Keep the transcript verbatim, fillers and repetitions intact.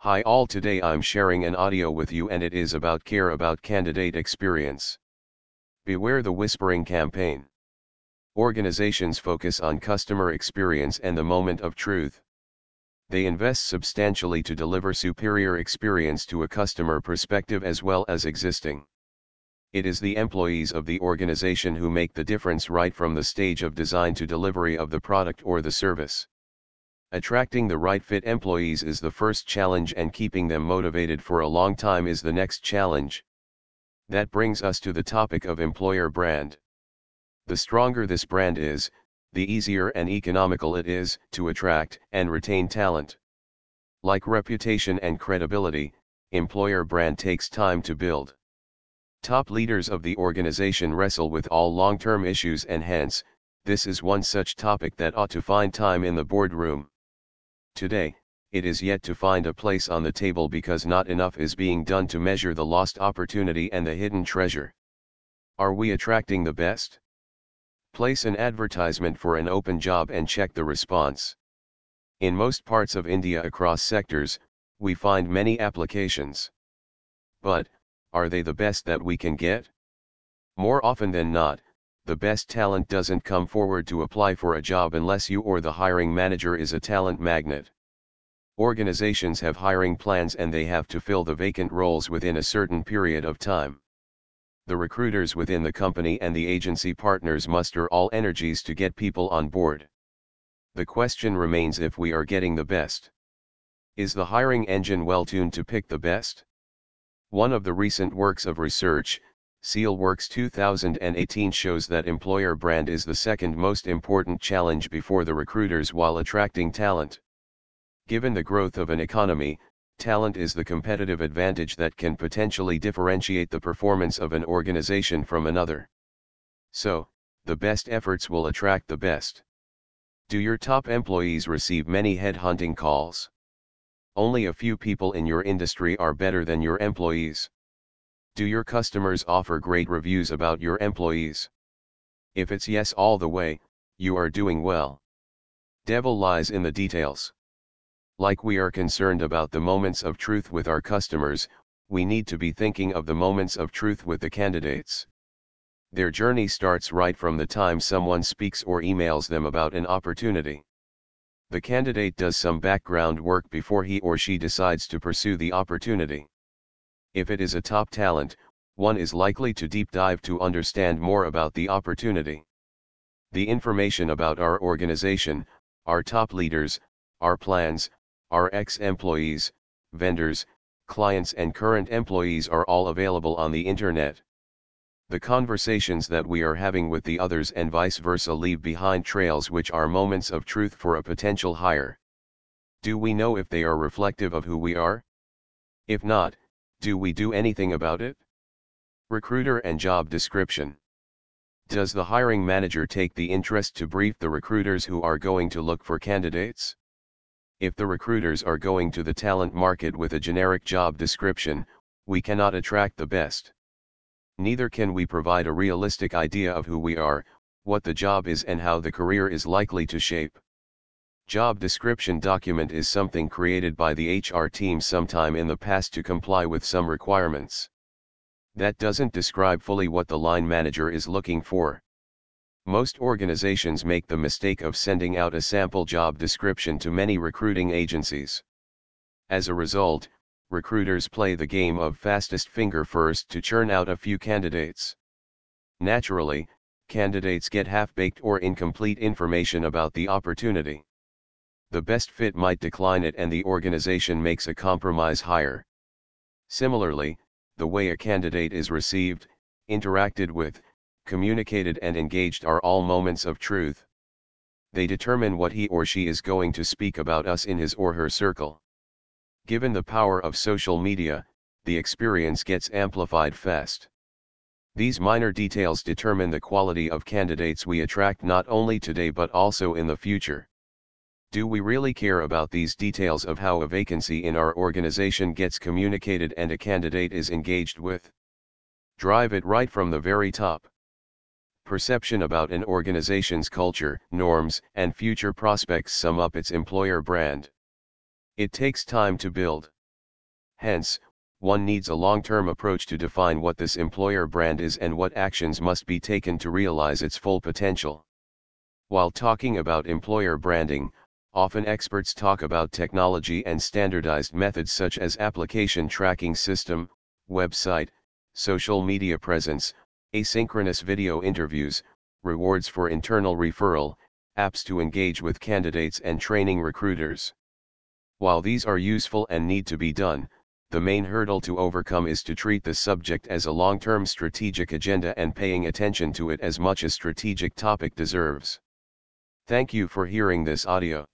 Hi all, today I'm sharing an audio with you and it is about care about candidate experience. Beware the whispering campaign. Organizations focus on customer experience and the moment of truth. They invest substantially to deliver superior experience to a customer perspective as well as existing. It is the employees of the organization who make the difference right from the stage of design to delivery of the product or the service. Attracting the right fit employees is the first challenge, and keeping them motivated for a long time is the next challenge. That brings us to the topic of employer brand. The stronger this brand is, the easier and economical it is to attract and retain talent. Like reputation and credibility, employer brand takes time to build. Top leaders of the organization wrestle with all long-term issues, and hence, this is one such topic that ought to find time in the boardroom. Today, it is yet to find a place on the table because not enough is being done to measure the lost opportunity and the hidden treasure. Are we attracting the best? Place an advertisement for an open job and check the response. In most parts of India across sectors, we find many applications. But, are they the best that we can get? More often than not, the best talent doesn't come forward to apply for a job unless you or the hiring manager is a talent magnet. Organizations have hiring plans and they have to fill the vacant roles within a certain period of time. The recruiters within the company and the agency partners muster all energies to get people on board. The question remains if we are getting the best. Is the hiring engine well tuned to pick the best? One of the recent works of research, SEALWorks two thousand eighteen, shows that employer brand is the second most important challenge before the recruiters while attracting talent. Given the growth of an economy, talent is the competitive advantage that can potentially differentiate the performance of an organization from another. So, the best efforts will attract the best. Do your top employees receive many headhunting calls? Only a few people in your industry are better than your employees. Do your customers offer great reviews about your employees? If it's yes all the way, you are doing well. Devil lies in the details. Like we are concerned about the moments of truth with our customers, we need to be thinking of the moments of truth with the candidates. Their journey starts right from the time someone speaks or emails them about an opportunity. The candidate does some background work before he or she decides to pursue the opportunity. If it is a top talent, one is likely to deep dive to understand more about the opportunity. The information about our organization, our top leaders, our plans, our ex-employees, vendors, clients and current employees are all available on the internet. The conversations that we are having with the others and vice versa leave behind trails which are moments of truth for a potential hire. Do we know if they are reflective of who we are? If not, do we do anything about it? Recruiter and job description. Does the hiring manager take the interest to brief the recruiters who are going to look for candidates? If the recruiters are going to the talent market with a generic job description, we cannot attract the best. Neither can we provide a realistic idea of who we are, what the job is and how the career is likely to shape. Job description document is something created by the H R team sometime in the past to comply with some requirements. That doesn't describe fully what the line manager is looking for. Most organizations make the mistake of sending out a sample job description to many recruiting agencies. As a result, recruiters play the game of fastest finger first to churn out a few candidates. Naturally, candidates get half-baked or incomplete information about the opportunity. The best fit might decline it and the organization makes a compromise hire. Similarly, the way a candidate is received, interacted with, communicated and engaged are all moments of truth. They determine what he or she is going to speak about us in his or her circle. Given the power of social media, the experience gets amplified fast. These minor details determine the quality of candidates we attract not only today but also in the future. Do we really care about these details of how a vacancy in our organization gets communicated and a candidate is engaged with? Drive it right from the very top. Perception about an organization's culture, norms, and future prospects sum up its employer brand. It takes time to build. Hence, one needs a long-term approach to define what this employer brand is and what actions must be taken to realize its full potential. While talking about employer branding, often experts talk about technology and standardized methods such as application tracking system, website, social media presence, asynchronous video interviews, rewards for internal referral, apps to engage with candidates and training recruiters. While these are useful and need to be done, the main hurdle to overcome is to treat the subject as a long-term strategic agenda and paying attention to it as much as strategic topic deserves. Thank you for hearing this audio.